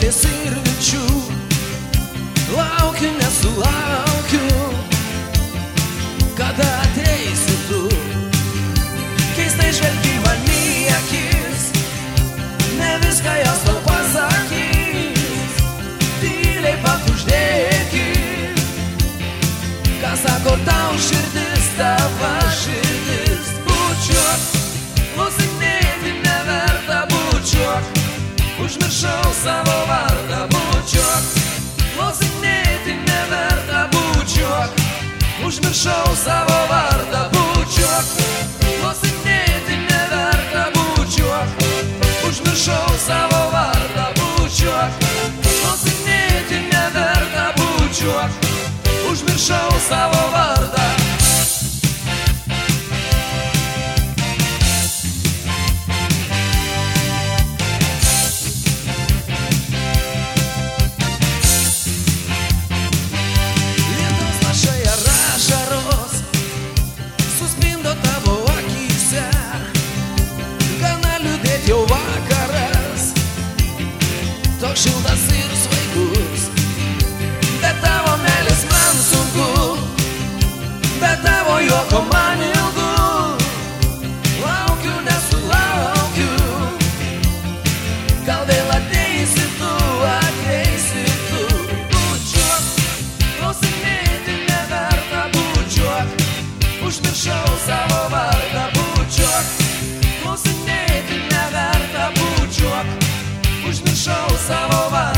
meilės ir vilčių. Laukiu, nesulaukiu, kada ateisi tu. Keistai žvelgi man į akis, ne viską jos tau pasakys. Tyliai pakuždėkis, ką sako tau širdis, tava širdis. Bučiuok, klausinėti neverta, bučiuok, užmiršau savo vardą. Bučiuok, klausinėti neverta, bučiuok, užmiršau savo vardą. Bučiuok, klausinėti neverta, bučiuok, užmiršau savo vardą. Bučiuok, klausinėti neverta, bučiuok, užmiršau savo vardą. Lietaus lašai ar ašaros suspindo tavo akyse. Gana liūdėt jau vakaras, toks šiltas ir svaigus. Be tavo meilės man sunku, be tavo juoko man ilgu. Laukiu, nesulaukiu, gal vėl ateisi tu, ateisi tu. Bučiuok, klausinėti neverta, bučiuok, užmiršau savo vardą. Bučiuok, klausinėti neverta, bučiuok, užmiršau savo vardą.